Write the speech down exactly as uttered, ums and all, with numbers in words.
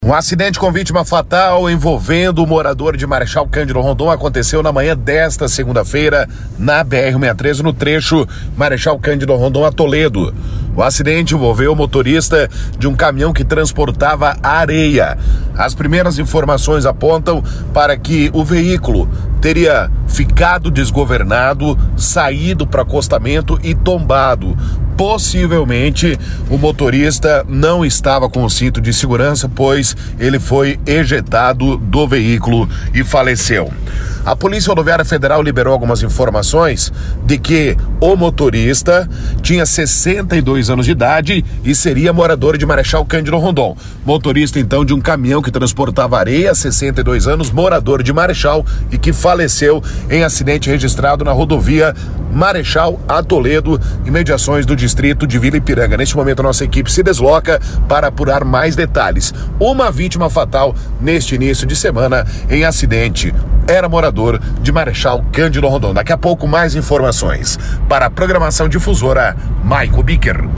Um acidente com vítima fatal envolvendo o morador de Marechal Cândido Rondon aconteceu na manhã desta segunda-feira na B R cento e sessenta e três, no trecho Marechal Cândido Rondon a Toledo. O acidente envolveu o motorista de um caminhão que transportava areia. As primeiras informações apontam para que o veículo teria ficado desgovernado, saído para acostamento e tombado. Possivelmente, o motorista não estava com o cinto de segurança, pois ele foi ejetado do veículo e faleceu. A Polícia Rodoviária Federal liberou algumas informações de que o motorista tinha sessenta e dois anos de idade e seria morador de Marechal Cândido Rondon. Motorista, então, de um caminhão que transportava areia, sessenta e dois anos, morador de Marechal e que faleceu em acidente registrado na rodovia Marechal a Toledo, imediações do distrito de Vila Ipiranga. Neste momento, a nossa equipe se desloca para apurar mais detalhes. Uma vítima fatal neste início de semana em acidente. Era morador de Marechal Cândido Rondon. Daqui a pouco, mais informações. Para a programação difusora, Maico Bicker.